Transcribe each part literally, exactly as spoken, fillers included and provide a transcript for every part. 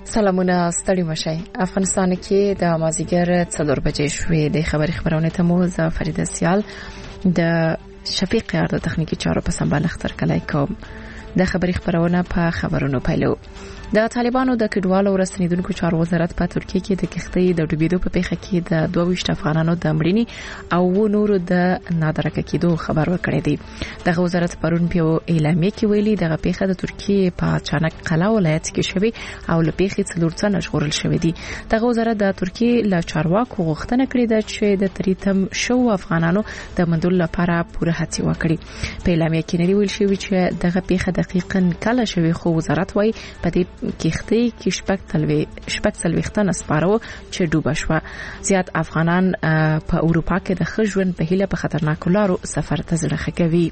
سلامونه ستړي مشي. افغانستان کې د مازیګر څلور بجې شوې د خبري خبرونه ته مو ز فرید سیال د شفیق یار د تخنیکی چارو په سمبال اختر کلای کوم. د خبري خبرونه په خبرونو پیلو. د طالبانو د کډوالو ورستنیدونکو چارو وزارت په ترکیه کې د کښتۍ د ډوبېدو په پیښه کې د دوه ویشت افغانانو د مړینې او نورو د نادرکه کېدو خبر ورکړی دی. دغه وزارت پرون په اعلامیه کې ویلي دغه پیښه د ترکیه په چانک قلا ولایت کې شوې او له پیښې څلور څنګه ژغورل شوې دي. دغه وزارت د ترکیه له چارواکو غوښتنه کړې ده چې د تریتم شو افغانانو د مندول لپاره پوره هڅې وکړي. په اعلامیه کې نه ویل شوی چې دغه پیښه دقیقاً کله شوې، خو وزارت وايي په دې کښتۍ کې شپږ تلوي شپږ څلويختن سپارو چې ډوبه شو. زیات افغانان په اروپا کې د خژوند په هیله په خطرناکو لارو سفر ته ځړخه کوي.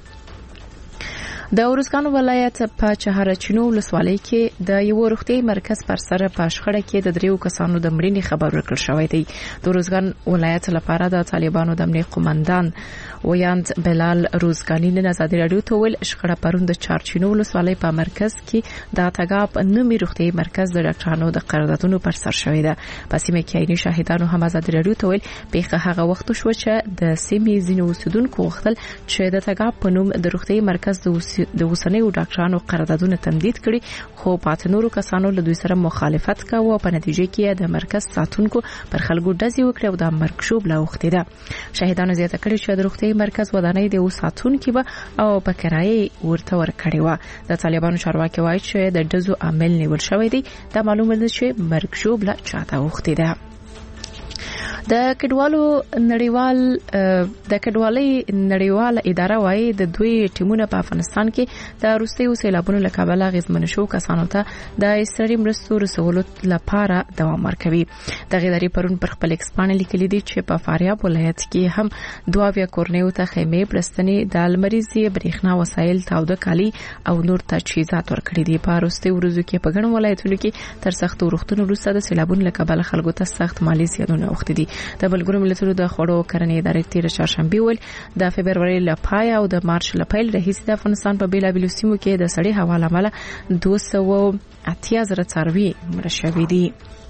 د اورزګان ولایت په چهارچینو ولسوالۍ کې د یو روغتي مرکز پر سر په شخړه کې د دریو کسانو د مړینې خبر ورکړل شوی دی. د اورزګان ولایت لپاره د طالبانو د امنیت قومندان ویاند بلال روزګانی نن ازادي رادیو ته ویل شخړه پرون د چهارچینو ولسوالۍ په مرکز کې د تګاب نومي روغتي مرکز د ډاکټرانو د قراردادونو پر سر شوی دی. په سیمه کې عیني شاهدانو هم ازادي رادیو ته ویل پیښه هغه وخت شو چې د سیمې ځینو اوسیدونکو غوښتل چې د تګاب په نوم د روغتي مرکز د وسنیو ډاکټرانو قراردادونه تمدید کړي، خو پات نورو کسانو له دوی سره مخالفت کاوه او په نتیجه کې د مرکز ساتونکو پر خلکو ډزې وکړې او د مرګشوب لا وخت ده. شاهدانو زیاته کړي چې د روغتي مرکز ودانۍ د وساتونکو به او په کرایه ورته ورکړي و. د طالبانو چارواکي وایي چې د ډزو عامل نیول شوی دی. دا معلومه ده چې مرګشوب لا چاته وخت ده. د کډوالو نړیوال د کډوالۍ نړیواله اداره وايي د دوی ټیمونه په افغانستان کې د روسي سیلابونو له کبله غزمن شو کسانو ته د اسرائیل مرستو رسولو لپاره دوام ورکوي. د غیداری پرون پر خپل ایکسپان لیکلي دي چې په فاریاب ولایت کې هم دوه ویا کورنیو ته خیمې پرستنی د المریزي برېښنا وسایل تاوده کالي او نور تجهیزات ورکړي دي. په روسي ورځو کې په ګڼ ولایتونو کې تر سخت ورښتونو وروسته د سیلابونو له کبله خلکو ته سخت مالی زیانونه وخت دي. د بلګرو ملتونو د خوړو کرنې ادارې تیر چهارشنبه ول د فبرवरी ل پای او د مارچ ل پیل راهیسې د افغانستان په بیلابیلو سیمو کې د سړې هوا لامل دوه سوه اتیا زره څاروي مړه شوي دي.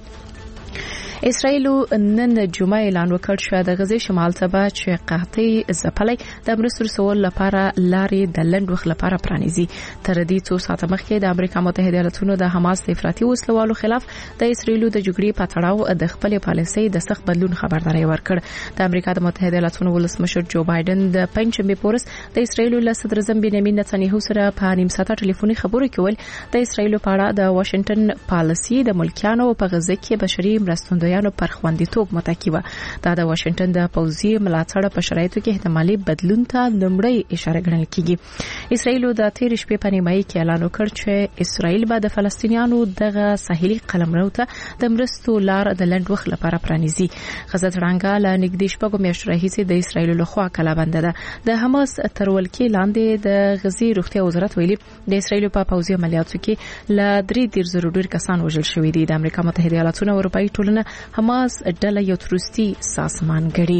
اسرائیل نن جمعه اعلان وکړ چې د غزې شمال ته به چې قحطۍ ځپلې د مرستو رسول لپاره لارې د لنډ وخت لپاره پرانیزي. تر دې څو ساعته مخکې د امریکا متحده ایالاتونو د حماس د افراطي وسلوالو خلاف د اسرائیل د جګړې په تړاو د خپل پالیسۍ د سخت بدلون خبرداري ورکړ. د امریکا د متحده ایالاتونو ولسمشر جو بایدن د پنځمې پورس د اسرائیل له صدر اعظم بنیامین نتنیاهو سره په نیم ساعته ټلیفوني خبرو کې ول د اسرائیل په اړه د واشنگټن پالیسي د ملکیانو په غزه کې بشري مرستندویانو پر خوندیتوب متکی و. دا د واشنگټن د پوځي ملاتړ په شرایطو کې احتمالي بدلون ته لمړی اشاره ګڼل کیږي. اسرائیل د تیر شپې په نیمایي کې اعلان وکړ چې اسرائیل به د فلسطینیانو دغه ساحلي قلمرو ته د مرستو لار د لنډ وخت لپاره پرانیزي. غزه ترانګه له نږدې شپږو میاشتو راهیسې د اسرائیل لخوا کلابند ده. د حماس تر ولکې لاندې د غزې روغتیا وزارت ویلي د اسرائیل په پوځي عملیاتو کې ل درې ډیر ضروري کسان وژل شوي دي. د امریکا متحده ایالاتونو او اروپאי ټولنه حماس ډله یو تروریستي سازمان ګڼي.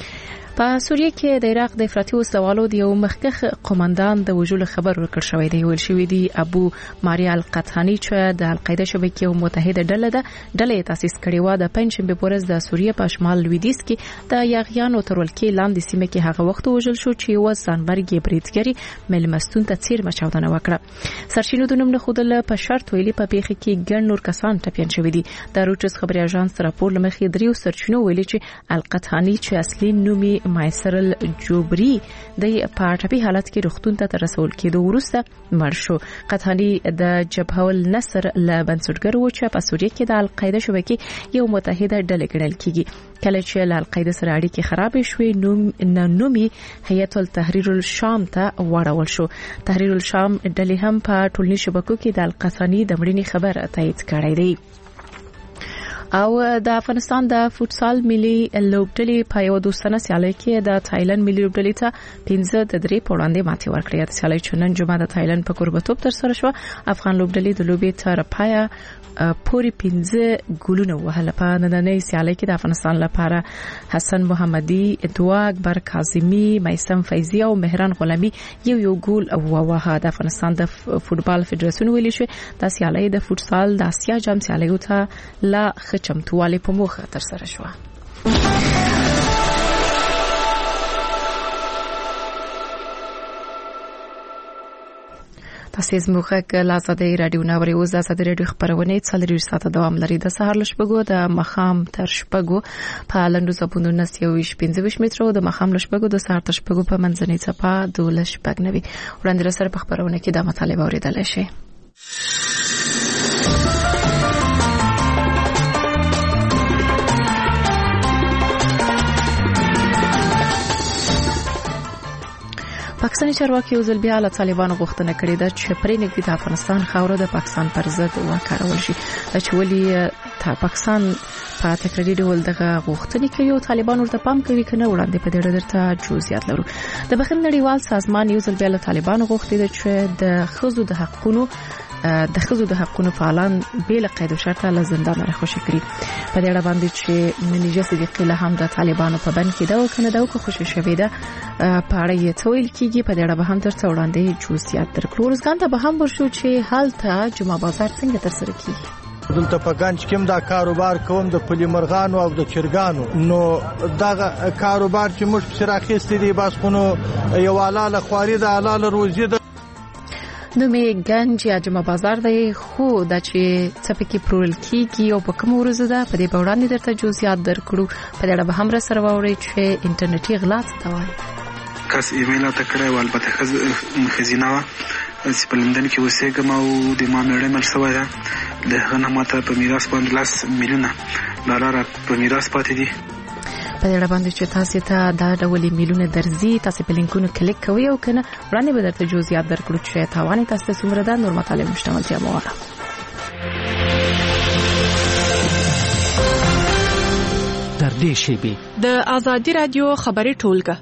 په سوریه کې د عراق د افراطي وسلوالو د یو مخکښ قومندان د وژلو خبر ورکړ شوی دی. ویل شوی دی ابو ماریا القطانی چې د القاعده شبکې او متحده ډله ده ډله تاسیس کړې و. د پنځمې پورز د سوریه په شمال لویدیځ کې د یاغیانو تر ولکې لاندې سیمه کې هغه وخت وژل شو چې و ځانبرګي بریټګری ملمستون ته چیر مچاودنه وکړه. سرچینو د نوم نه خودل په شرط ویلي په پیښه کې ګڼ نور کسان ټپيان شوي دي. د روټرز خبري اژانس راپور لمخې دریو سرچینو ویلي چې القطانی چې اصلي نومي مایسرل جوبری د پارټپی حالت کې روغتون ته رسول کېدو وروسته مړ شو. قطانی د جبهه النصر له بنسټګرو چې په سوریه کې د القاعده شبکې یو متحده ډله ګڼل کیږي. کله چې له القاعده سره اړیکې خراب شوې نو نومي هیئت التحریر الشام ته وړول شو. تحریر الشام ډلې هم په ټولنیزو شبکو کې د القطانی د مړینې خبر تایید کړی دی. او د افغانستان د فوتسال ملي لوبډلې په یو دوستانه سیالي کې د تایلند ملي لوبډلې ته پنځه د درې په وړاندې ماتې ورکړې. د سیالي چنن جمعه د تایلند په کوربتوب تر سره شو. افغان لوبډلې د لوبې تر پایه پوری پنځه ګولونه وهله. په نننۍ سیالي کې د افغانستان لپاره حسن محمدي، دوا اکبر کاظمي، میسم فیضی او مهران غلامی یو یو ګول ووهه. د افغانستان د فوتبال فدراسیون ویلي شو د سیالي د فوتسال د اسیا جام سیالیو ته لا خچمتوالي په موخه تر سره شو. تاسو زموږه کله آزادۍ رادیو ناوړي اوس د آزادۍ رادیو خبرونه څلور ساعته دوام لري. د سهار لشبګو د مخام تر شپګو په لندو زبونو نسیوي پنځه متر او د مخام لشبګو د سهار تر شپګو په منځنۍ صفه د لشبګ نوي وړاندې سره په خبرونه کې د مطالبه اوریدل شي. پاکستاني چارواکي اوزل بیا له طالبانو غوښتنه کړې ده چې پرې نږدې د افغانستان خاوره د پاکستان پر ضد وکارول شي. چې ولي پاکستان په تکراري ډول دغه غوښتنې کوي او طالبان ورته پام کوي کنه وړاندې په دې اړه درته جزئیات لرو. د بخښنې نړیوال سازمان یو ځل بیا له طالبانو غوښتي ده چې د ښځو د حقوقو د ښځو د حقوقو فعالان بل قید او شرط له زندان راخوشي کړي. په دې اړه باندې چې منیجه صدیقی له هم د طالبانو په بند کې دا وکنه دا کو خوشی شوې ده په اړه یې تویل کیږي. په دې اړه به هم ترڅو وړاندې جزئیات درکړو. ورځګان ته به هم ورشو چې حالت جمعه بازار څنګه تر سره کیږي. دلته په ګنج کې دا کاروبار کوم د پلیمرغانو او د چرګانو. نو دا کاروبار چې موږ په راخېستې دي بس خو نو یو الاله خواري د الاله روزي ده. نو می ګنج یا جمعه بازار دی خو د چې څپکی پرول کیږي او په کوم ورځ ده په دې وړاندې درته جزئیات درکړو. په دې اړه به هم سره ووري چې انټرنیټي غلا څه وایي. کس ایمیل ته کړی او البته خزینه وا چې په لندن کې اوسېږم او د ما مېړه مل سوی ده. د هغه نه ماته په میراث باندې لاس میلیونه ډالر په میراث پاتې دي. په دې اړه باندې چې تاسو ته دا ډول میلیونه درځي تاسو په لینکونو کلیک کوئ او کنه وړاندې به درته جزئیات درکړو چې تاوان تاسو څومره ده. نور مطالب مشتملتیا مواره در دې شی د آزادۍ رادیو خبري ټولګه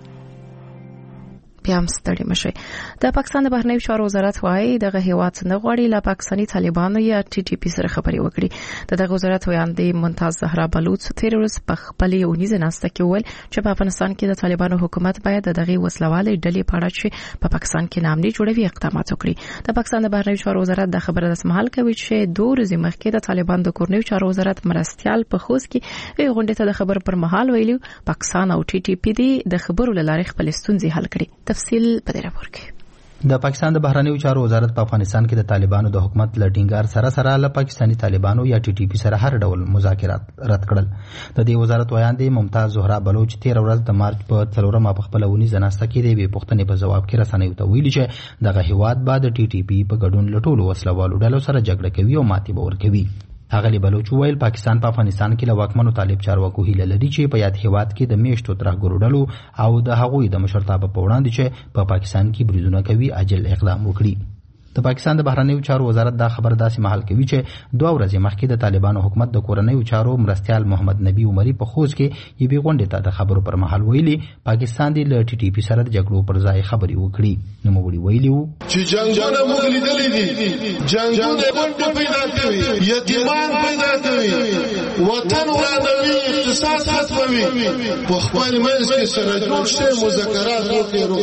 بیا هم ستړي مشي. د پاکستان د بهرنیو چارو وزارت وايي دغه هیواد نه غواړي له پاکستاني طالبانو یا ټي ټي پی سره خبري وکړي. دغه وزارت ویاندې ممتاز زهرا بلوچ تیر ورځ په خپل یونیزه ناسته کې ویل چې په افغانستان کې د طالبانو حکومت باید دغه وسلواله ډلې په اړه چې په پاکستان کې نامني جوړوي اقدامات وکړي. د پاکستان د بهرنیو چارو وزارت د خبره د سمحال کوي چې دوه ورځې مخکې د طالبان د کورنیو چارو وزارت مرستيال په خوست کې یو غونډه ته د خبر پر مهال ویلو پاکستان او ټي ټي پی د خبرو لاره خپل ستونزې حل کړي. تفصیل په دې راپور کې د پاکستان د بهرنیو چارو وزارت په افغانستان کې د طالبانو د حکومت لټینګار سره سره له پاکستاني طالبانو یا ټي ټي پی سره هر ډول مذاکرات رد کړل. د دې وزارت ویاندې ممتاز زهرا بلوچ تیر ورځ د مارچ په څلورمه په خپل ونیزه ناسته کې د وی پښتنې په جواب کې رسنیو ته ویلي چې دغه هیواد بعد ټي ټي پی په ګډون لټولو وسلوالو ډلو سره جګړه کوي او ماتې به ورکوي. هغه بلوچ ویل پاکستان په افغانستان کې له واکمنو طالب چارواکو هیله لري چې په یاد هیواد کې د میشتو ترهګرو ډلو او د هغوی د مشرتابه په وړاندې چې په پاکستان کې بریدونه کوي عاجل اقدام وکړي. د پاکستان د بهرنیو چارو وزارت دا خبر داسې مهال کوي چې دوه ورځې مخکې د طالبانو حکومت د کورنیو چارو مرستيال محمد نبی عمري په خوست کې یوې غونډې ته د خبرو پر مهال ویلي پاکستان د ټي ټي پی سره د جګړو پر ځای خبري وکړي. نو موږ ویلو چې جنگونه موږ لیدلې دي، جنگونه غونډې پیدا کوي، یتیمان پیدا کوي، وطن ورانوي، اقتصاد ختموي، په خپل منځ کې سره جوړ شي مذاکرات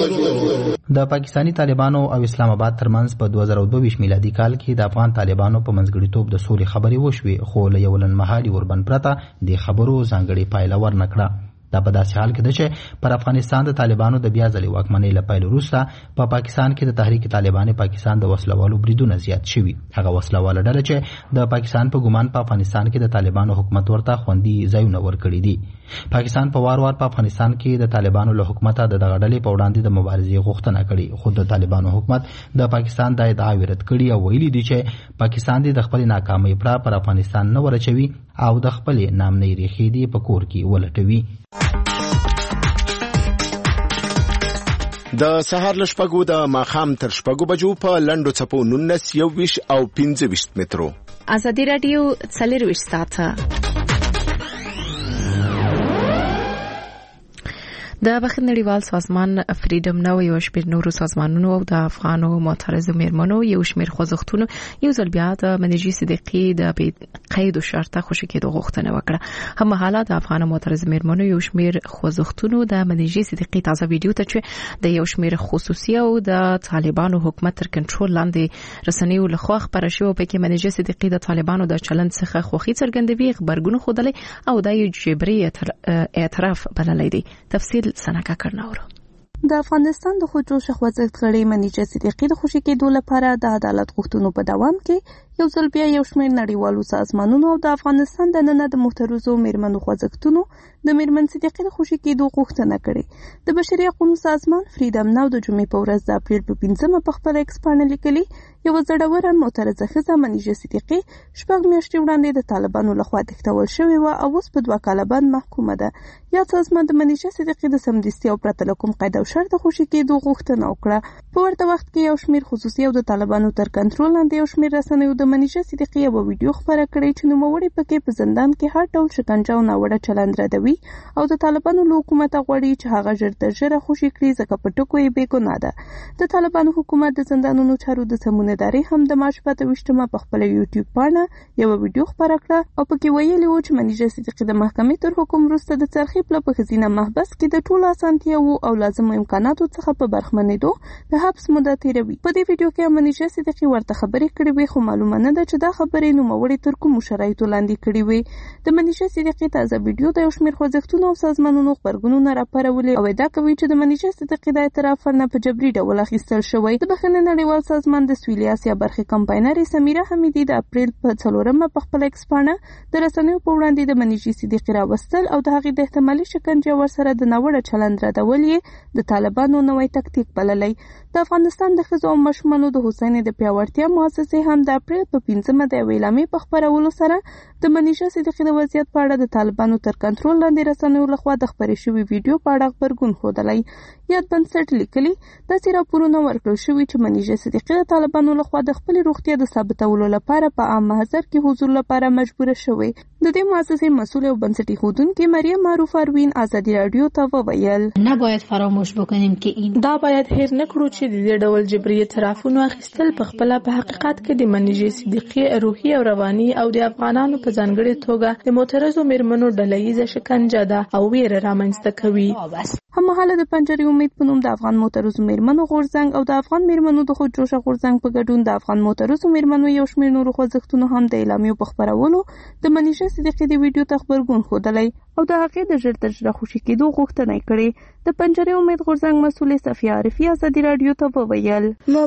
وکړي. د پاکستاني طالبانو او اسلام آباد ترمنځ په دوه زره دوه میلادي کال کې د افغان طالبانو په منځګړیتوب د سولې خبرې وشوې خو له یو لنډمهالي وربند پرته د خبرو ځانګړې پایله ورنکړه. دا په داسې حال کې ده چې پر افغانستان د طالبانو د بیا ځلې واکمنۍ له پیل وروسته په پا پاکستان کې د تحریک طالبان پاکستان د وسلوالو بریدونه زیات شوي. هغه وسلواله ډله چې د پاکستان په ګمان په افغانستان کې د طالبانو حکومت ورته خوندي ځایونه ورکړي دي. پاکستان په وار وار په افغانستان کې د طالبانو له حکومت د دغه ډلې په وړاندې د مبارزې غوښتنه کړې خو د طالبانو حکومت د پاکستان د ادعا رد کړي او ویلي دي چې پاکستان د خپل ناکامۍ پر پر افغانستان نه ورچوي او د خپل نامنۍ ریښې دی په کور کې ولټوي. د سهار لشپګو د ماخام تر شپګو بجو په لندو چپو نونس یو ویش او پنځه ویشت مترو. آزادۍ رادیو څلور ویشت ساعته د بخښنې نړیوال سازمان فریډم نو یو شمېر نورو سازمانونو او د افغانو معترضو میرمنو یو شمېر خوځښتونو یو ځل بیا د منیژې صدیقي د قید او شرطه خوشي کېدو غوښتنه وکړه. هم حالا د افغانو معترضو میرمنو یو شمېر خوځښتونو د منیژې صدیقي تازه ویډیو ته چې د یو شمېر خصوصي او د طالبانو حکومت تر کنټرول لاندې رسنیو لخوا خبره شوې په کې منیژې صدیقي د طالبانو د چلند څخه خوښي څرګندوي، خبرګون خوده او د جبري اعتراف بللی دی. تفصیل سنکا کرناورو. د افغانستان د خودجوش خوځښت غړي منیژه صدیقي د خوشي کېدو لپاره د عدالت غوښتنو په دوام کې یو ځل بیا یو شمېر نړیوالو سازمانونو او د افغانستان د نن د محترزو میرمنو خوځښتونو د میرمن صدیقي د خوشي کېدو غوښتنه کړې. د بشري حقوقو سازمان فریډم ناو د جمعې په ورځ د اپریل په پنځمه په خپل ایکس باندې لیکلي یو زړوره معترضه ښځه منیژه صدیقي شپږ میاشتې وړاندې د طالبانو لخوا تښتول شوې وه او اوس په دوه کاله باندې محکومه ده. یا سازمان د منیژه صدیقي د سمدستي او پرته له کوم قید او شرط خوشي کېدو غوښتنه وکړه. په ورته وخت کې یو شمېر خصوصي او د طالبانو تر کنټرول لاندې یو شمېر رسنیو د منیژه صدیقي یو ویډیو خپره کړې چې نوموړې پکې په زندان کې هر ډول شکنجه او ناوړه چلند ردوي او د طالبانو له حکومت غواړي چې هغه ژر تر ژره خوشي کړي ځکه په ټکو یې بې ګناه ده. د طالبانو حکومت د زندانونو چارو د سمونهدارۍ هم د مارچ په اته ویشتمه په خپله یوټیوب پاڼه یوه ویډیو خپره کړه او پکې ویلي وو چې منیژه صدیقي د محکمې تر حکم وروسته د څرخي پله په ښځینه محبس کې د ټولو اسانتیاوو او لازمو امکاناتو څخه په برخمنېدو د حبس موده تېروي. په دې ویډیو کې منیژه صدیقي ورته خبرې کړې وې، خو معلومه نه ده چې دا خبرې نوموړې تر کومو شرایطو لاندې کړې وې. د منیژه صدیقي تازه ویډیو د یو شمېر خوځښتونو او سازمانونو غبرګونونه راپارولې او ادعا کوي چې د منیژه صدیقي د اعتراف فرنه په جبري ډول اخیستل شوی. د بخښنې نړیوال سازمان د سویلي اسیا برخې کمپاینرې سمیره حمیدي د اپریل په څلورمه په خپل ایکس پاڼه د رسنیو په وړاندې د منیژې صدیقي راوستل او د هغې د احتمالي شکنجې ورسره د ناوړه چلند ردول یې د طالبانو نوی تکتیک بللی. د افغانستان د ښځو او ماشومانو د هوساینې د پیاوړتیا مؤسسې هم د اپریل په پنځمه د یوې اعلامیې په خپرولو سره د منیژه صدیقي د وضعیت په اړه د طالبانو تر کنټرول لاندې رسنیو لخوا د خپرې شوې ویډیو په اړه غبرګون ښودلی. یاد بنسټ لیکلي داسې راپورونه ورکړل شوي چې منیژه صدیقي د طالبانو لخوا د خپلې روغتیا د ثابتولو لپاره په عام محضر کې حضور لپاره مجبوره شوې. د دې مؤسسې مسؤل او بنسټي ښودونکې مریم معروف اروین ازادي راډیو ته وویل نباید فراموش بکنیم که این دا باید هیر نکړو چې د دې ډول جبري اعترافونو اخیستل په خپل په حقیقت کې د منیژې صدیقي روحي او رواني او د افغانانو په ځانګړي توګه د معترضو میرمنو ډلهییزه شکنجه ده او ویره رامنځته کوي. هممهاله د پنجرې امید په نوم د افغان معترضو میرمنو غورځنګ او د افغان میرمنو د خودجوشه غورځنګ په ګډون د افغان معترضو میرمنو یو شمېر نورو خوځښتونو هم د اعلامیو په خپرولو د منیژه صدیقي د ویډیو ته غبرګون ښودلی او د هغې د ژر تر ژره خوشي کېدو غوښتنه یې کړې. د پنجرې امید غورځنګ مسؤل صفیه عارفي ازادي راډیو ته وویل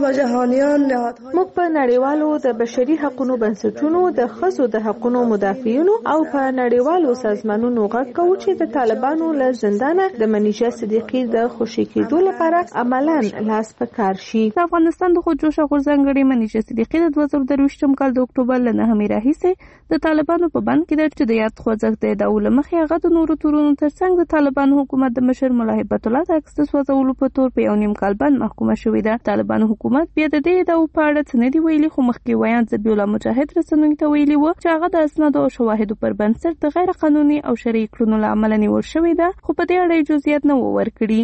موږ په نړیوالو د بشري حقوقو بنسټونو د ښځو د حقوقو مدافعینو او په نړیوالو سازمانونو غږ کوو چې د طالبانو له زندانه د منیژه صدیقي د خوشي کېدو لپاره عملاً لاس په کار شي. د افغانستان د خودجوشه غورځنګ غړي منیژه صدیقي د دوه زره درویشتم کال د اکتوبر له نهمې راهیسې د طالبانو په بند کې ده چې د یاد خوځښت د ادعاو له مخې هغه د نورو تورونو ترڅنګ د طالبانو حکومت د مشر ملا هیبت الله د عکس د سوځولو په تور په یو نیم کال باندې محکومه شوې ده. طالبانو حکومت بیا د دې ادعاو په اړه څه نه دي ویلي، خو مخکې ویاند ذبیح الله مجاهد رسنیو ته ویلي وو چې هغه د اسنادو او شواهدو پر بنسټ د غیر قانوني او شرعي کړنو له امله نیول شوې ده، خو په دې اړه یې جزئیات نه وو ورکړي.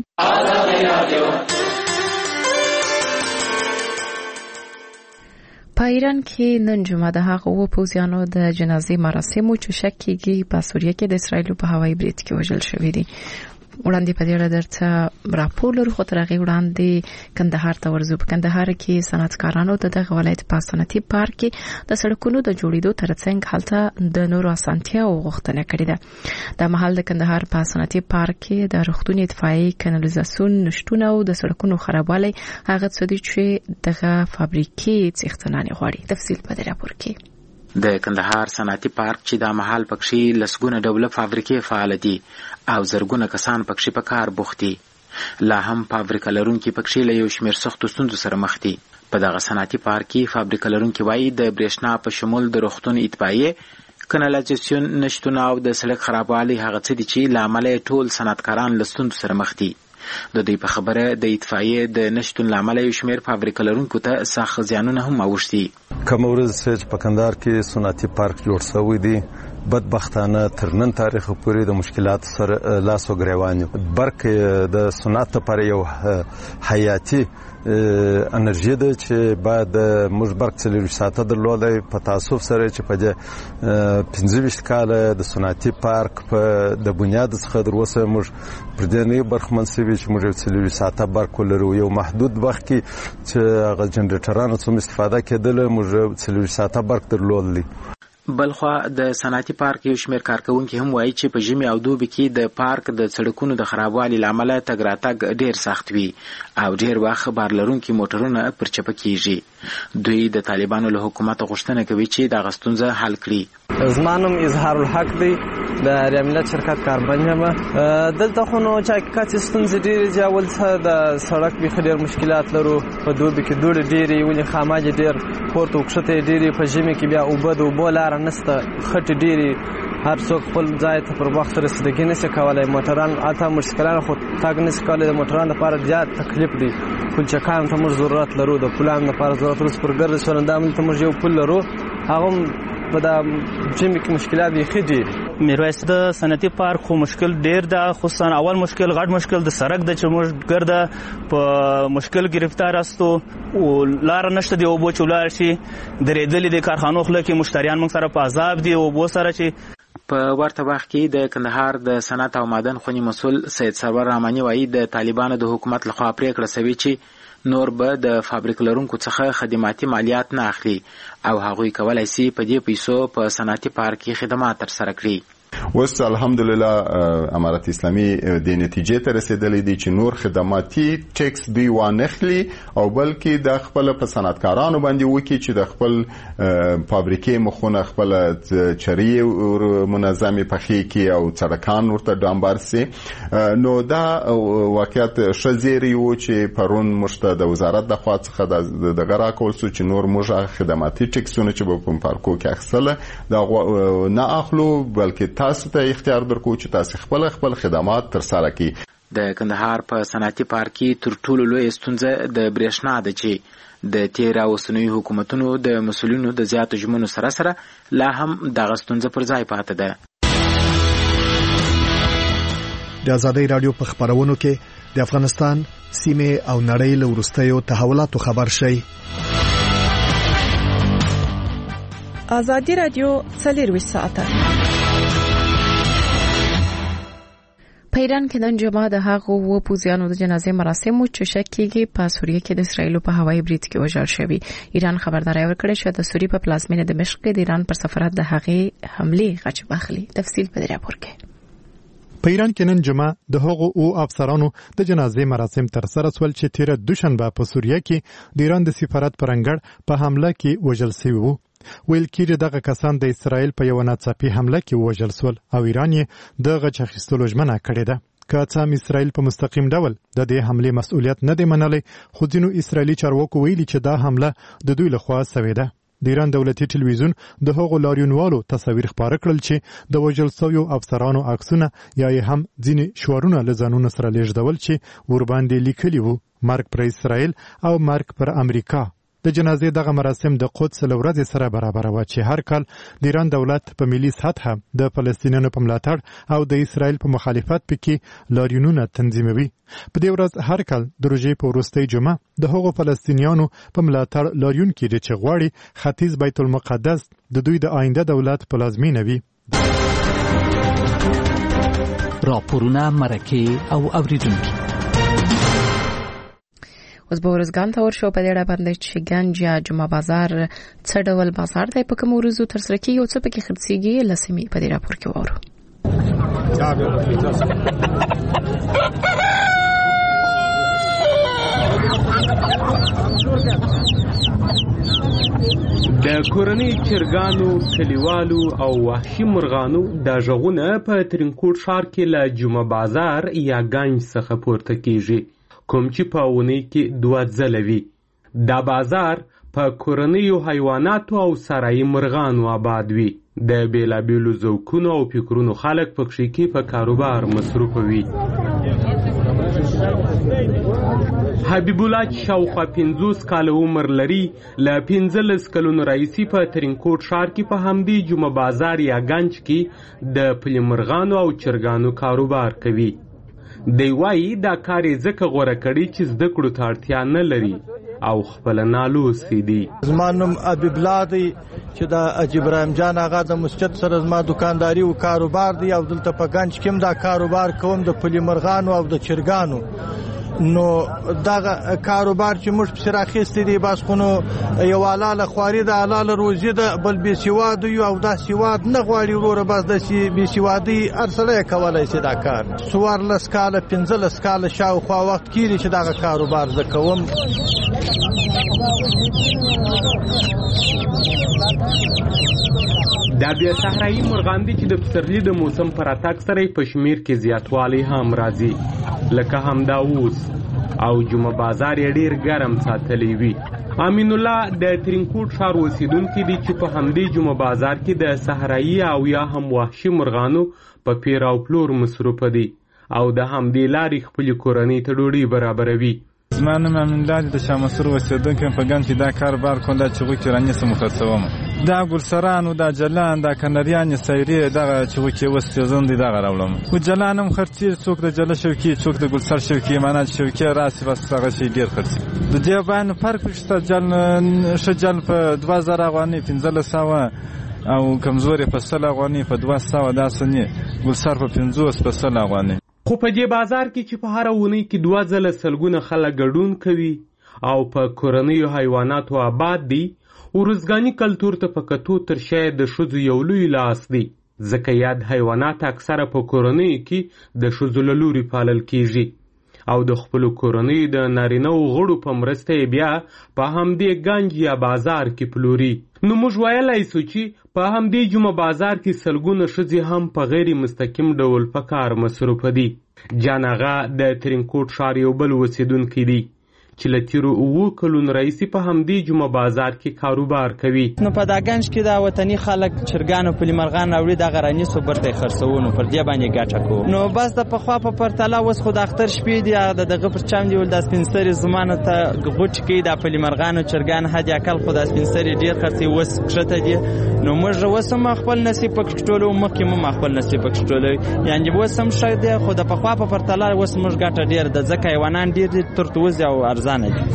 په ایران کې نن جمعه د هغو اووه پوځیانو د جنازې مراسمو چې شک کېږي په سوریه کې د اسرایلو په هوایي برید کې وژل شوي دي. وړاندې په دې اړه درته راپور لرو، خو تر هغې وړاندې کندهار ته ورځو. په کندهار کې صنعتکارانو د دغه ولایت په صنعتي پارک کې د سړکونو د جوړېدو ترڅنګ هلته د نورو اسانتیاو غوښتنه کړې ده. د مهال د کندهار په صنعتي پارک کې د روغتون اطفائیې کانالیزاسیون نشتون او د سړکونو خرابوالی هغه څه دي چې دغه فابریکې څښتنانې غواړي. تفصیل په دې راپور کې. د کندهار صنعتي پارک چې د مهال پکښې لسګونه ډوله فابریکې فعال دي او زرګونه کسان پکښې په کار بوخت دي. لا هم فابریکه لرونکي پکښې له یو شمېر سختو ستونزو سره مخ دي. په دغه صنعتي پارک کې فابریکه لرونکي وایي د برېښنا په شمول د روغتون اطفائیې کانالیزاسیون نشتون او د سړک خرابوالی هغه څه دي چې له امله ټول صنعتکاران له ستونزو سره مخ دي. د دوی په خبره د اطفائیې د نشتون له امله یو شمېر فابریکه لرونکو ته سخت زیانونه هم اوښتي. کومه ورځ چې په کندهار کې صنعتي پارک جوړ شوی دی بدبختانه تر نن تاریخ پورې د مشکلات سره لاس وګریوان برق د صنعت لپاره یو حیاتي انرژي ده چې باید موږ برق څلور ساعته درلودای په تاسف سره چې په دې پنځه ویشت کاله د صنعتي پارک په د بنیاد څخه در اوسه موږ پر دې نه برخمن سوي چې موږ څلور ساعته برق ولرو یو محدود وخت کې چې هغه جنریټرانو څخه استفاده کېدل موږ څلور ساعته برق درلودلی. بلخوا د صنعتي پارک یو شمېر کارکونکي هم وایي چې په ژمي او دوبي کې د پارک د سړکونو د خرابوالي له امله تګ راتګ ډېر سخت وي او ډېر وخت بار لرونکي موټرونه پر چپه کېږي. دوی د طالبانو له حکومت غوښتنه کوي چې دغه ستونزه حل کړي. زما نوم اظهار الحق دی، د ریاملت شرکت کارمند یم. دلته خو نو چې حقیقت ستونزې ډېرې دي. اول څه د سړک بیخي ډېر مشکلات لرو، په دوبي کې دوړې ډېرې، ولې خاماجې ډېر پورته وکښتې ډېرې، په ژمي کې بیا اوبه د اوبو لاره نشته، خټې ډېرې، هر څوک خپل ځای ته پر وخت رسیدګي نشي کولی. موټران هلته موټرسایکلان خو تګ نشي کولی، د موټرانو لپاره زیات تکلیف دی. پلچکانو ته موږ ضرورت لرو، د پلانو لپاره ضرورت لرو. سپرګر سرندام ته موږ یو پل لرو، هغه په د ژمي کې مشکلات بیخي ډېر. میرویس د صنعتي پارک خو مشکل ډېر ده، خصوصا اول مشکل غټ مشکل د سړک د چې موږ ګرده په مشکل گرفتار استو او لار نشته دی اوبو چې ولاړ شي. درېدلې د کارخانو خوله کې مشتریان موږ سره په عذاب دي اوبو سره. چې په ورته وخت کې د کندهار د صنعت او معدن خوني مسؤل سید سرور رحماني وایي د طالبانو د حکومت لخوا پریکړه شوې چې نور به د فابریک لرونکو څخه خدماتي مالیات نه اخلي او هغوی کولای شي په دې پیسو په صنعتي پارک کې خدمات ترسره کړي. اوس الحمدلله امارت اسلامي د نتیجې ته رسیدلې دي چې نور خدماتي ټیکس دوی وانخلي او بلکې د خپل په صنعتکارانو باندې وکړي چې د خپل فابریکې مخونه خپل چري منظمې پخې کې او سړکان ورته ډامبر سي. نو دا واقعیت شزيري و چې پرون مشته د وزارت د خوا څخه د غرا کول سو چې نور موږ خدماتي ټیکسونه چې په پارکو کې اخیستل دا نه اخلو بلکې تاسو ته اختیار درکو چې تاسو خپل خپل خدمات ترسره کړئ. د کندهار په صنعتي پارک کې تر ټولو لوی ستونزه د برېښنا ده چې د تیر اوسنوي حکومتونو د مسؤلینو د زیاتو ژمنو سره سره لا هم دغه ستونزه پر ځای پاتې ده. د ازادي رادیو په خبرونو کې د افغانستان سیمه او نړۍ له وروستیو تحولاتو خبر شي. ازادي رادیو څلور ساعته په ایران کې د جمعه د هغو و پوزیانو د جنازې مراسم چې شک کېږي په سوریه کې د اسرایل په هوایي برید کې وژل شوی. ایران خبرداري ورکړه چې د سوریه په پلازمینه دمشق کې د ایران پر سفارت د هغې حمله غچ بخلي. تفصیل په دې راپور کې. په ایران کې نن جمعه د هغو او افسرانو د جنازې مراسم تر سره سول چې تیر دوشنبه په سوریه کې د ایران د سفارت پر انګړ په حمله کې وژل شوی وو. ویل کېږي دغه کسان د اسرایل په یو ناڅاپي حمله کې وژل شول او ایران یې د غچ اخیستلو ژمنه کړې ده. که څه هم اسرایل په مستقیم ډول د دې حملې مسؤلیت نه دی منلی، خو ځینو اسرایلي چارواکو ویلي چې دا حمله د دوی لخوا شوې ده. د ایران دولتي ټلویزیون د هغو لاریونوالو تصاویر خپاره کړل چې د وژل شویو افسرانو عکسونه یا یې هم ځینې شعارونه له ځانونو سره لیږدول چې ورباندې لیکلي وو مرګ پر اسرایل او مرګ پر امریکا. د جنازې دغه مراسم د قدس له ورځې سره برابر و چې هر کال د ایران دولت په ملي سطحه د فلسطینیانو په ملاتړ او د اسرایل په مخالفت پکې لاریونونه تنظیموي. په دې ورځ هر کال د روژې په وروستۍ جمعه د هغو فلسطینیانو په ملاتړ لاریون کېږي چې غواړي ختیځ بیت المقدس د دوی د آینده دولت پلازمینه وي. راپورونه، مرکې او اوریدونکي. اوس به ورزګان ته ورشو په دې اړه باندې چې ګنج یا جمعه بازار څه ډول بازار دی، په کوم ورځو ترسره کېږي او څه پکې خرڅېږي، لسمې په دې راپور کې واورو. د کورنۍ چرګانو، کلیوالو او وحشي مرغانو د غږونه په ترینکوټ ښار کې له جمعه بازار یا ګنج څخه پورته کېږي، کوم چې په اونۍ کې دوه ځله وي. دا بازار په کورنیو حیواناتو او سرایي مرغانو آباد وي. د بیلابیلو ذوقونو او فکرونو خلک پکې کې په کاروبار مصروف وي. حبیب الله چې شاوخوا پنځوس کاله عمر لري له پنځلس کلونو راهیسې په ترینکوټ ښار کې په همدې جمعه بازار یا ګنج کې د پلي مرغانو او چرګانو کاروبار کوي. دی وایي دا کار یې ځکه غوره کړي چې زده کړو ته اړتیا نه لري او خپله نالوستی دي. زما نوم حبیب الله دی چې د حاجي ابراهیم جان آغا د مسجد سره زما دکانداري او کاروبار دی او دلته په ګنج کې هم دا کاروبار کوم د پلي مرغانو او د چرګانو. نو دغه کاروبار چې موږ پسې راخیستی دی بس خو نو یو حلاله خواري د حلاله روزي ده بل بې سواد یو او دا سواد نه غواړي وروره بس داسې بې سوادي هر سړی کولی شي دا کار. څوارلس کاله پنځلس کاله شاوخوا وخت کېږي چې دغه کاروبار زه کوم. دا بیا صحرایي مرغان دي چې د پسرلي د موسم په راتګ سره په شمیر کې زیاتوالی هم راځي، لکه همدا اوس او جمعه بازار یې ډیر ګرم ساتلی وي. امین الله د ترینکوټ ښار اوسیدونکی دی چې په همدې جمعه بازار کې د صحرایي او یا هم وحشي مرغانو په پیر او پلور مصروفه دی او د همدې لارې خپلې کورنۍ ته ډوډۍ برابروي. زما نوم امین الله دی، د شاه مسعود اوسیدونکی یم. په ګنج کې دا کاروبار کوم، دا چغوکي چې رانیسم وخرڅوم. دا ګلسران دا جلان دا کنریانې سیرې دغه چغوکي اوس سیزن دی دغه راوړم. خو جلان هم خرڅېږي، څوک د جله شوکي څوک د ګلسر شوکي، معنا چې شوکي راسي بس هغه شی ډېر خرڅي. د دې باندې فرق شته، جل ښه جل په دوه زره افغانۍ پنځلس سوه او کمزورې په سل افغانۍ په دوه سوه داسې نه، ګلسر په پنځوس په سل افغانۍ. خو په دې بازار کې چې په هره اونۍ کې دوه ځله سلګونه خلک ګډون کوي او په کورنیو حیواناتو آباد دي، ورزګاني کلتور ته په کتو تر شاید د ښځو یو لوی لاس دی، ځکه یاد حیوانات اکثره په کورنیو کې د ښځو له لوري پالل کیږي او د خپلو کورنیو د نارینهو غړو په مرسته یې بیا په همدې ګنج یا بازار کې پلوري. نو موږ ویلی سو چې په همدې جمعه بازار کې سلګونه ښځې هم په غیر مستقیم ډول په کار مصروفه دي. جان آغا د ترینکوټ ښار یو بل اوسیدونکی دی چې له تیرو اوو کلونو راهیسې په همدې جمعه بازار کې کاروبار کوي. نو په دا ګنج کې دا وطني خلک چرګان او پلي مرغان راوړي، دغه رانیسو برته یې خرڅوو، نو پر دې باندې ګټه کوو. نو بس د پخوا په پرتله اوس خو د اختر شپې دي، د دغه پر چم دي ول د سپین سرې زمانه ته غوټ کوي، د پلي مرغان او چرګان حد اقل خو د سپین سرې ډېر خرڅي اوس کښته دي. نو موږ اوس هم خپل نصیب پکې ټولو، مخکې هم خپل نصیب پکې ټولو، یعنې اوس هم ښه دی، خو د پخوا په پرتله اوس موږ ګټه ډېر ده، ځکه حیوانان ډېر دي، ترتوز او ارزانه دي.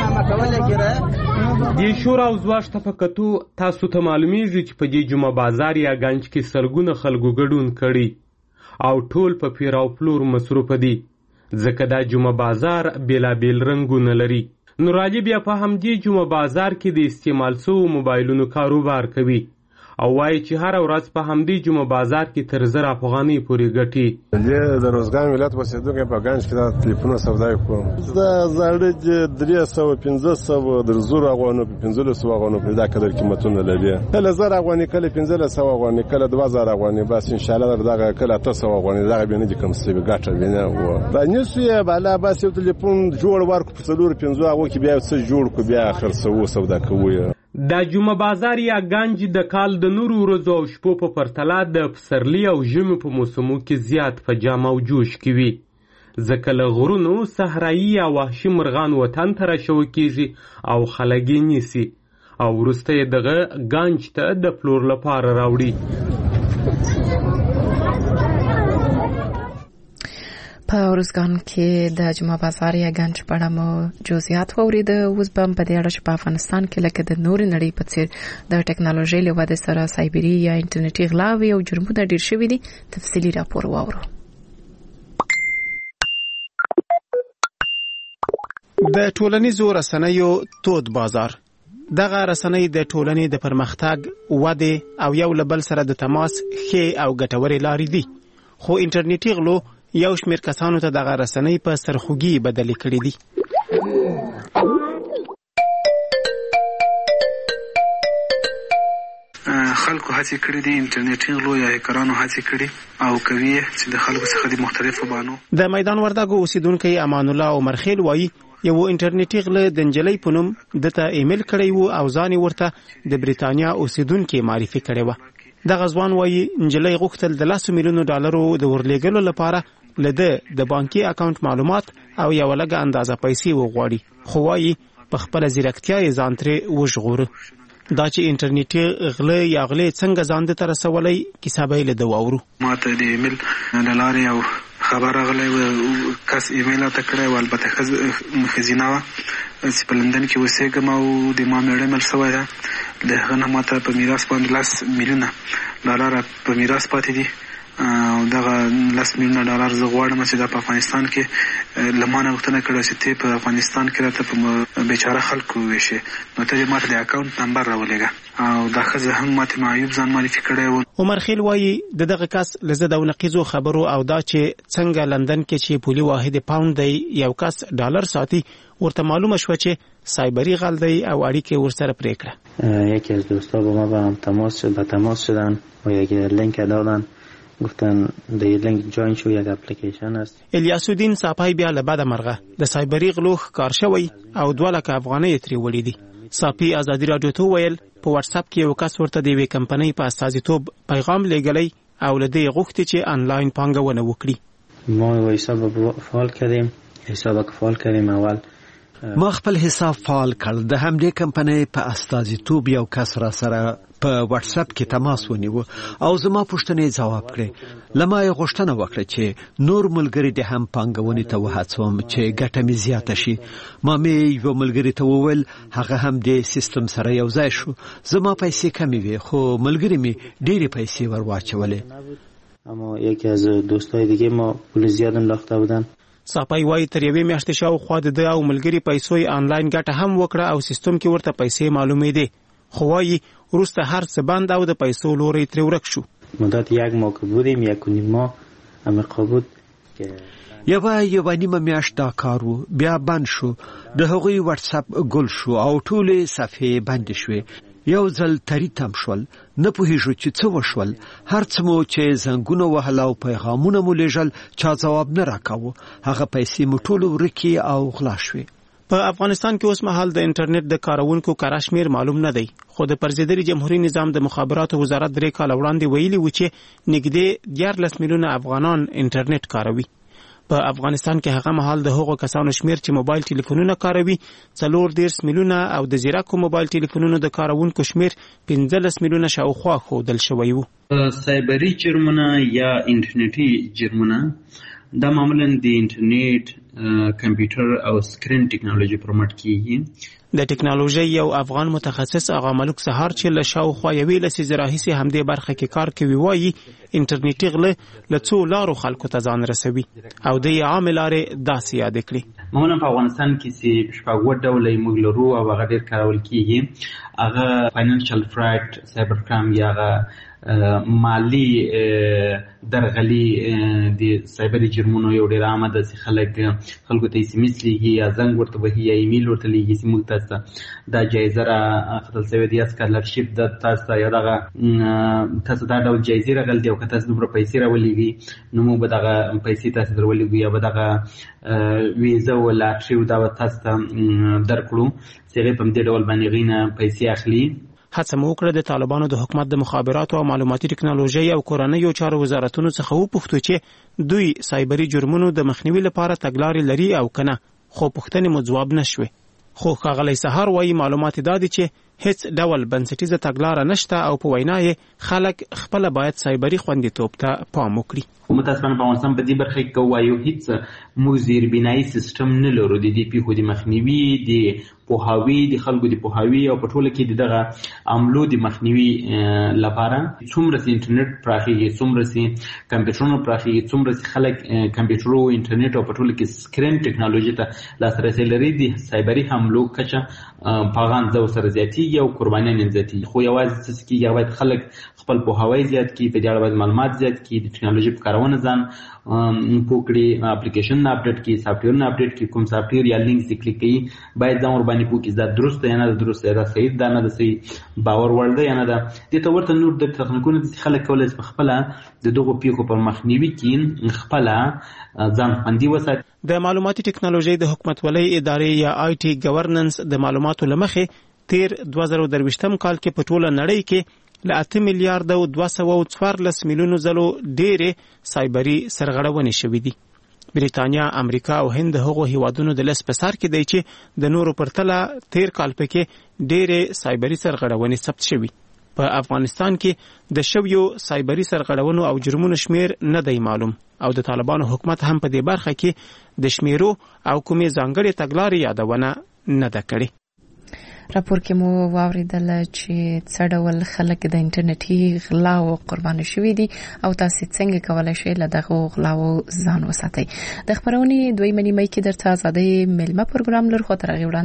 دې شور او ځواش ته په کتو تاسو ته معلومیږي چې په دې جمعه بازار یا ګنج کې سلګونه خلکو ګډون کړي او ټول په پیر او پلور مصروفه دي، ځکه دا جمعه بازار بېلابېل رنګونه لري. نورالي بیا په همدې جمعه بازار کې د استعمال شوو موبایلونو کاروبار کوي او وایي چې هره ورځ په همدې جمعه بازار کې تر زر افغانۍ پورې ګټي. زه د روزګان ولایت اوسېدونکی په ګنج کې دا تلیفونه سودا کوم. دا زاړه درې سوه پنځه سوه در زر افغانو په پنځلس سوه افغانو په دا قدر قیمتونه لري. کله زر افغانۍ، کله پنځلس سوه افغانۍ، کله دوه زره افغانۍ، بس انشاءالله دغه کله اته سوه افغانۍ دغه بیا نه دي کم څه ګټه بینه و. دا نیسو یې بالا بس یو تلیفون جوړ ورکړو په څلور پنځه هغو کې بیا څه جوړ کړو، بیا خرڅوو سودا کوو. دا جمعه بازار یا ګنج د کال د نورو ورځو او شپو په پرتله د پسرلي او ژمي په موسمو کې زیات په جام او جوش کې وي، ځکه له غرونو صحرایي یا وحشي مرغان وطن ته راشوه کیږي او خلک یې نیسي او وروسته یې دغه ګنج ته د پلور لپاره راوړي. په ورزګان کې د جمعه بازار یا ګنج په اړه مو جزئیات واورېده. اوس به هم په دې اړه چې په افغانستان کې لکه د نورې نړۍ په څېر د ټکنالوژۍ له ودې سره سایبري یا انټرنیټي غلاوې او جرمونه ډېر شوي دي. تفصیلي راپور واورو. د ټولنیزو رسنیو تود بازار. دغه رسنۍ د ټولنې د پرمختګ، ودې او یو له بل سره د تماس ښې او ګټورې لارې دي، خو انټرنیټي غلو یو شمېر کسانو ته دغه رسنۍ په سرخوږي بدلې کړې دي. خلکو هڅې کړې دي، انټرنیټي غلو یا هیکرانو هڅې کړي او کوي چې د خلکو څخه د مختلفو بانو. د میدان وردګو اوسیدونکی امان الله عمرخیل وایي یو انټرنیټي غله د نجلۍ په نوم دته ایمیل کړی وو او ځان ورته د بریتانیا اوسیدونکي معرفي کړی و. دغه ځوان وایي نجلۍ غوښتل د لسو میلیونو ډالرو د ورلېږلو لپاره لده د بانکي اکاونټ معلومات او یو لږه اندازه پیسې وغواړي خو وايي په خپل ځیرکتیا یې ځان ترې وژغوره. دا چې انټرنیټي غله یا غلې څنګه ځان ته رسولای کیسه به له دواورو. ماته د ایمیل د لارې او خبر غلې او کس ایمیل ته کړی او البته خزینه وا چې په لندن کې اوسېږم او د ما مېړه مل سوی ده د هغه نه ماته په میراث باندې لاس میلیونه ډالر په میراث پاتې دي او دغه لاس میلیونه ډالر زه غواړم چې دا په افغانستان کې لمانه وختونه کړو چې ته په افغانستان کې راته په بیچاره خلکو وشي نو ته دې ماته د اکاونټ نمبر راولېږه او دا ښځه هم ماته معیوب ځان معرفي کړی و. عمر خیل وایي د دغه کس لزه د نقیزو خبرو او دا چې څنګه لندن کې چې پولي واحد پاوند دی یو کس ډالر ساتي ورته معلومه شو چې سایبری غل دی او اړیکه ورسره پرې کړه. یکی از دوستا با ما با هم تماس شد به تماس شدن و یک لینک دادن گفتن د لینک جوین شو یک اپلیکیشن است. الیاس الدین صاحب بیا له بعد مرغه د سایبری غلو کار شوی او دوه لک افغانۍ تری وړي دي. صاحب ازادي رادیو ته ویل په واتس اپ کې یو کس ورته د وی کمپنۍ په استازیتوب پیغام لګلی او لدی غوښتي چې آنلاین پانګونه وکړي. ما حساب فعال کردیم حساب فعال کردیم اول ما خپل حساب فعال کړ د همدې کمپنۍ په استازیتوب یو کس را سره په واتس اپ کې تماس ونیو او زما پوښتنې جواب کړې لما یې غوښتنه وکړه چې نور ملګری د هم پانګونې ته وهڅوم چې ګټه مې زیاته شي. ما مې یو ملګری ته وویل هغه هم د سیستم سره یو ځای شو. زما پیسې کمې وې خو ملګری مې ډېرې پیسې ور واچولې. اما یکی از دوستای دیگه ما پول زیاد انداخته بودن. صاحب وایي تر یوې میاشتې شاوخوا د ده او ملګري پیسو یې آنلاین ګټه هم وکړه او سیستم کې ورته پیسې معلومېدې خو وایي وروسته هر څه بند او د پیسو لوری ترې ورک شو. مدت یک ماه که بودیم یک و نیم ماه امریکا بود که یوه یوه نیمه میاشت دا کار و بیا بند شو. د هغوی واتس اپ ګل شو او ټولې صفحې بندې شوې. یو ځل تری تم شول نه پوهېږو چې څه وشول. هر څه مو چې زنګونه وهل او پیغامونه مو لیږل چا ځواب نه راکاوه. هغه پیسې مو ټولې ورکې او غلا شوې. په افغانستان کې اوس مهال د انټرنیټ د کارونکو کره شمیر معلوم نه دی خو د پرزیدري جمهوریت نظام د مخابراتو وزارت درې کال وړاندې ویلي و چې نږدې دیارلس میلیونه افغانان انټرنیټ کاروي. په افغانستان کې هغه مهال د هغو کسانو شمیر چې موبایل ټلیفونونه کاروي څلور دیرس میلیونه او د زیرکو موبایل ټلیفونونو د کارونکو شمیر پنځلس میلیونه شاوخوا ښودل شوی و. سایبري جرمونه یا انټرنیټي جرمونه دا معمولا د انټرنیټ کمپیوټر او سکرین ټیکنالوژي پر مټ کیږي. د ټیکنالوژي یو افغان متخصص اغا ملک سهار چې له شاوخوا یوې لسیزې راهیسې همدې برخه کې کار کوي وایي انټرنیټي غله له څو لارو خلکو ته ځان رسوي او د یې عامې لارې داسې یادې کړي. معمولا په افغانستان کې چې شپږ اووه ډوله یې موږ لرو او هغه ډېر کارول کیږي. هغه فاینانشل فراد سایبر کرایم یا هغه مالی درغلي د سایبري جرمونو یو ډېر عامه ده چې خلک خلکو ته ایس ایم ایس لیږي یا زنګ ورته وهي یا ایمیل ورته لیږي چې موږ تاسو ته دا جایزه راخطل شوې ده یا سکالرشپ ده تاسو ته یا دغه تاسو دا ډول جایزې راغلې دي او که تاسو دومره پیسې راولېږئ نو موږ به دغه پیسې تاسو ته درولېږو یا به دغه ویزه و لاټري دا به تاسو ته درکړو چې هغې په همدې ډول باندې هغوی نه پیسې اخلي. هڅه مو وکړه د طالبانو د حکومت د مخابراتو او معلوماتي ټکنالوژۍ او کورنیو چارو وزارتونو څخه وپوښتو چې دوی سایبري جرمونو د مخنیوي لپاره تګلارې لري او کنه خو پوښتنې مو ځواب نشوي. خو ښاغلی سهار وایي معلومات دا دي چې هیڅ ډول بنسټیزه تګلاره نشته او په وینا یې خلک خپله باید سایبري خوندیتوب ته پام وکړي. متاسفانه په افغانستان په دې برخه کې که ووایو هیڅ موږ زیربنایي سیسټم نه لرو د دې پیښو د مخنیوي د پوهاوي د خلکو د پوهاوي او په ټوله کې د دغه عملو د مخنیوي لپاره څومره چې انټرنیټ پراخېږي څومره چې کمپیوټرونه پراخېږي څومره چې خلک کمپیوټر او انټرنیټ او په ټوله کې سکرین ټکنالوژي ته لاسرسی لري د سایبري حملو کچه په هغه اندازه ورسره زیاتېږي او قربانیان یې زیاتېږي. خو یوازې څه چې کېږي باید خلک خپل پوهاوی زیات کړي په دې اړه باید معلومات زیات کړي د ټکنالوژي په کارونه ځان پوه کړي اپلیکیشن نه اپډیټ کړي سافټویر نه اپډیټ کړي کوم سافټویر یا لینک چې کلیک کوي باید ځان ورباندې پوه کړي دا درست ده یا نه درست ده دا صحیح ده نه ده صحیح باور وړ ده یا نه ده. دې ته ورته نور د تخنیکونو چې خلک کولی شي په خپله د دغو پیښو پر مخنیوي کې خپله ځان خوندي وساتي. د معلوماتي ټکنالوژۍ د حکومتولۍ ادارې یا آی ټي ګورننس د معلوماتو له مخې تیر دوه زره درویشتم کال کې په ټوله نړۍ کې له اته میلیارډ او دوه سوه څوارلس میلیونو ځلو ډېرې سایبري سرغړونې شوې دي. بریتانیا، امریکا او هند هغو هیوادونو د لس په سر کې دی چې د نورو پرتله تیر کال پکې ډېرې سایبري سرغړونې ثبت شوي. په افغانستان کې د شویو سایبري سرغړونو او جرمونو شمیر نه دی معلوم او د طالبانو حکومت هم په دې برخه کې د شمیرو او کومې ځانګړې تګلارې یادونه نه ده کړې. راپور کې مو واوریدل چې څه ډول خلک د انټرنیټي غلاو قرباني شوي دي او تاسو څنګه کولای شئ له دغه غلاو ځان وساتئ. د خبرونې دوی منی مې کې درته آزادۍ ملما پروګرام لر خو ترغه